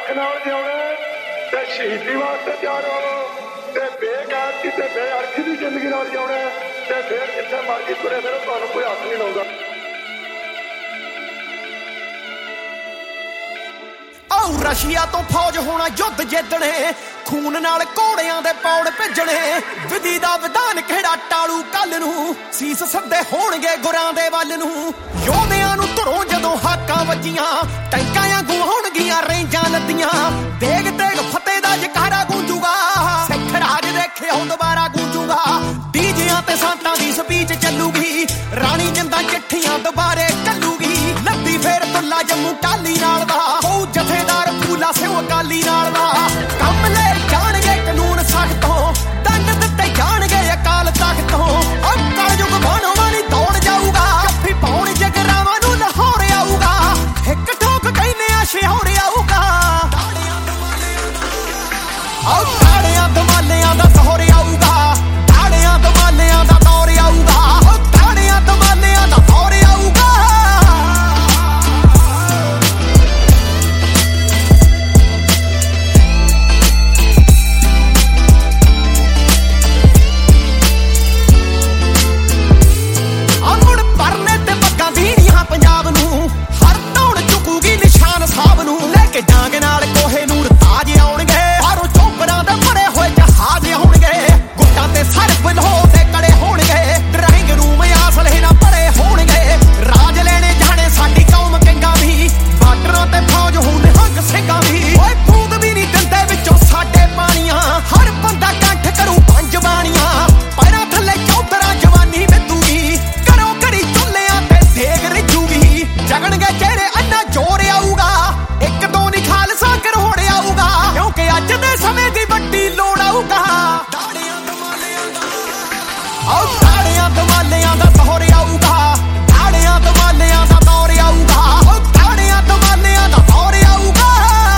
अख नाल जिउणा ते शहीदी वास्ते तैयार होवो ते बेकायदगी ते बेअर्थी दी जिंदगी नाल जिउणा ते फिर जिथे मर्जी तुरे फिरो तुहानूं कोई हत्थ नहीं लाउंदा। रशिया तो फौज होना युद्ध जितने खून नाल घोड़ियां दे पौड़ भेजने विधि दा विधान किहड़ा टालू कल नूं सीस सद्दे होणगे गुरां दे वल नूं योधियां नूं धुरों जदों हाकां वज्जियां टैंकां वांगू होणगीਆਂ रेंजां लद्दियां देग तेग फतेह दा जकारा गूंजूगा सिख राज देखिओ दुबारा गूंजूगा डीजियां ते सांतां दी स्पीच चलूगी राणी जिंदा चिट्ठियां दुबारे घल्लूगी लद्दी फेर तुला जम्मू टाली नाल दा जथेदार फूला से अकाली नाल दा कम ले जाणगे कानून सख्तों दंड दित्ते जाणगे अकाल तख्तों अब कलयुग बाणों वाली दौड़ जाऊगा जफ्फी पाउण जगरावां नूं लाहौर आऊगा हिक ठोक कहने शहौर आऊगा ताड़ियां धमालियां दा सहौर आऊगा ताड़ियां धमालियां दा दौर आऊगा ताड़ियां धमालियां दा दौर आऊगा। डांग नाल कोहे नूर ताज आउणगे बाहरों चौपरां दे भरे होए जहाज आउणगे गुट्टां ते सर बलहो ते कड़े होणगे ड्राइंग रूम आसले ना भरे होणगे राज लेने जाने साडी कौम कंगा भी बार्डरां ते फौज होण हंग ਸਿੰਘਾਂ भी ओए फूंद भी नहीं दिंदे विचों साडे पाणियां हर बंदा कंठ करू पंज बाणियां पैरां थल्ले चौधरा जवानी मितूगी घरों घड़ी चुल्लियां ते देग रिझूगी जगणगे चेहरे अन्ना जोर आऊगा एक दो नहीं खालसा करहोड़ आऊगा क्योंकि अज दे समय दी वड्डी लोड़ आऊगा ताड़ियां धमालियां दा सहौर आऊगा ताड़ियां धमालियां दा दौर आऊगा ताड़ियां धमालियां दा दौर आऊगा।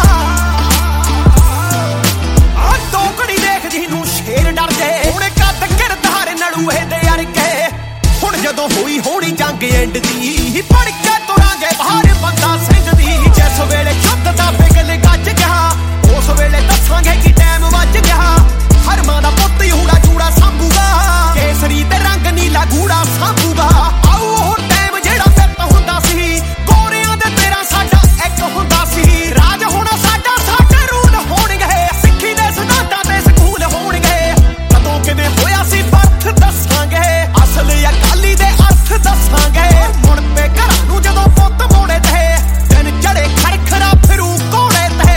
दो घड़ी देख जिनू शेर डर दे हुण कद किरदार नड़ूए दे अरगे हुण जदों होई होनी जंग एंड दी पड़ के तुरांगे बाहर बंदा सिंह दी जिस वेले युद्ध दा बिगल गज गया उस वेले दसांगे कि टाइम वज गया हरमां दा पुੱਤ यहूड़ा जूड़ा सांभूगा केसरी ते रंग नीला गूड़ा सांभूगा आओ ओह टाइम जेड़ा फिरत हुंदा सी गोरियां दे तेरा साडा एक हुंदा सी राज होना साडा साडे रूल होणगे सिੱਖੀ दे सिद्धांतां ते ਸਕੂਲ होणगे कदों किवें होया सी बर्थ दसांगे असल अकाली दे अर्थ दसांगे मुड़ पे घरां नूं जदों पुੱਤ मोड़े ते दिन चढ़े खरखरा फिरू घोड़े ते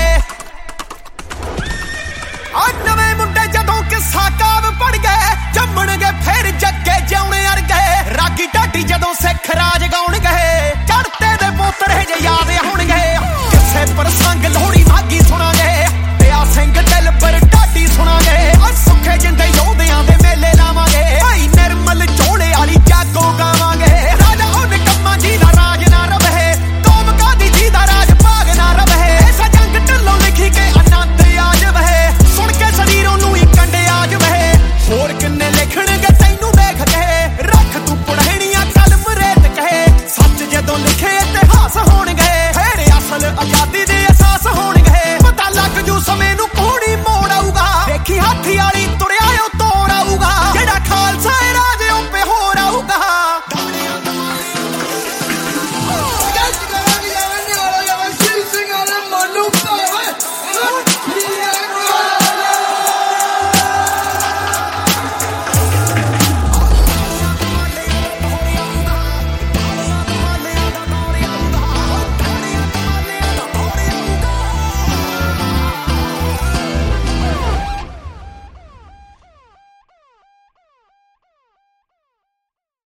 नवें मुंडे जदों किस्सा काव पड़ गए जम्मणगे फिर जगे जिउणे अरगे रागी ढाडी जदों सिख राज गाउणगे चढ़ते दे पोतरे जे याद होणगे किसे प्रसंग लोहड़ी मागी सुणांगे पिया सिंह दिल पर ढाडी सुणांगे सुखे जिंदे योधियां दे मेले लावांगे भाई निर्मल चोले वाली जागो गावांगे राजा उन कम्मा जी दा राज ना रवे कौम कादी जी दा राज भाग ना रवे ऐसा जंग ढल्लों लिखी के आनंद आ जावे सुन के शरीरों नूं ही कंडे आ जावे होर किन्ने लिखणगे तैनूं देख के रख तू पुढ़ैणियां कलम रेत के सच जदों लिखे इतिहास होणगे फिर असल आजादी दे एहसास होणगे पता लग जू समय नूं कोणी मोड़ आऊगा देखी हाथी